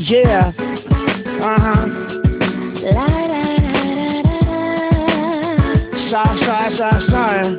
Yeah. Sorry.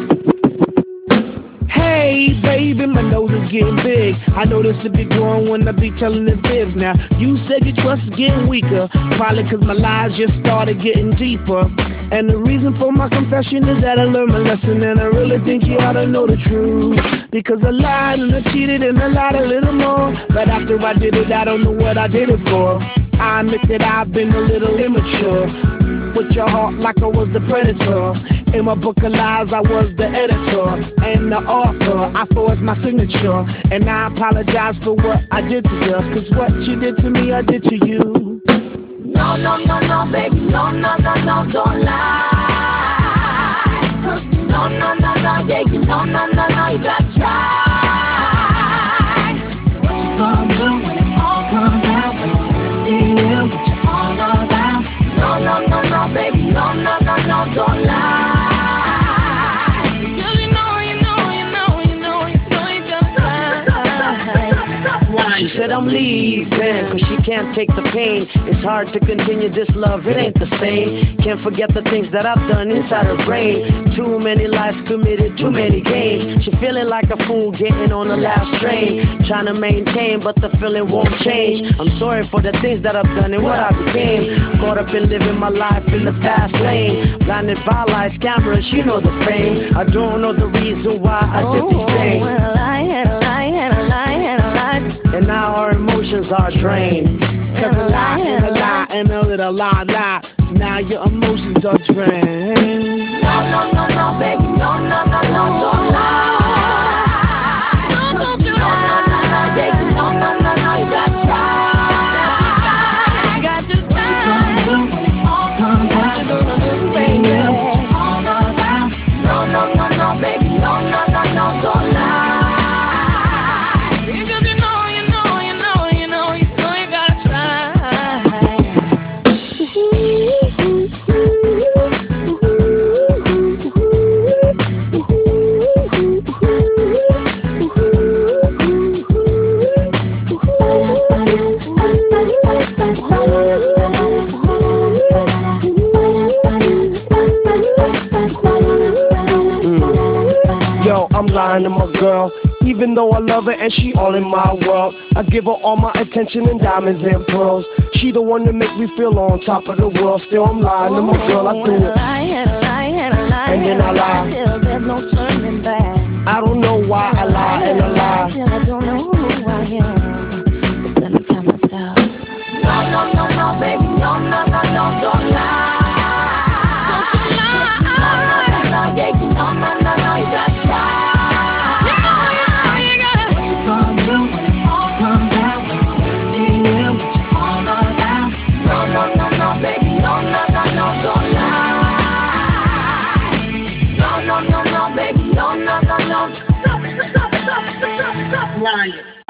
Hey, baby, my nose is getting big. I notice it be growing when I be telling the fibs. Now, you said your trust is getting weaker, probably cause my lies just started getting deeper. And the reason for my confession is that I learned my lesson, and I really think you ought to know the truth. Because I lied and I cheated and I lied a little more, but after I did it, I don't know what I did it for. I admit that I've been a little immature, with your heart like I was the predator. In my book of lies, I was the editor and the author. I forged my signature, and I apologize for what I did to you. Cause what you did to me, I did to you. No, baby, no, don't lie. No, yeah, you no, you got try. What you gonna do when it all comes out? When you see you, what you all about? No, baby, no, don't lie. She said I'm leaving, cause she can't take the pain. It's hard to continue this love, it ain't the same. Can't forget the things that I've done inside her brain. Too many lives committed, too many games. She feeling like a fool getting on the last train. Trying to maintain, but the feeling won't change. I'm sorry for the things that I've done and what I became. Caught up in living my life in the fast lane. Blinded by lights, cameras, you know the fame. I don't know the reason why I did these things. And now our emotions are drained. Cause a lie and a lie and a little lie. Now your emotions are drained. No, baby, no, don't lie. No, yeah, you no, you got try. You got to try. What you gonna do when it all comes out? What you gonna do, baby? All about. No, baby, no, don't lie. Yo, I'm lying to my girl, even though I love her and she all in my world. I give her all my attention and diamonds and pearls. She the one that make me feel on top of the world. Still I'm lying to my girl, I do it. And then I lie. Till there's no turning back. I don't know why I lie and I lie. Till I don't know who I am. But then I tell myself, no, baby, no, don't lie. Yeah, you no, you got try. You got what you gonna do when it all comes out? When you see you, what you all about? No, baby, no, don't lie. No, baby, no. Stop. Lying.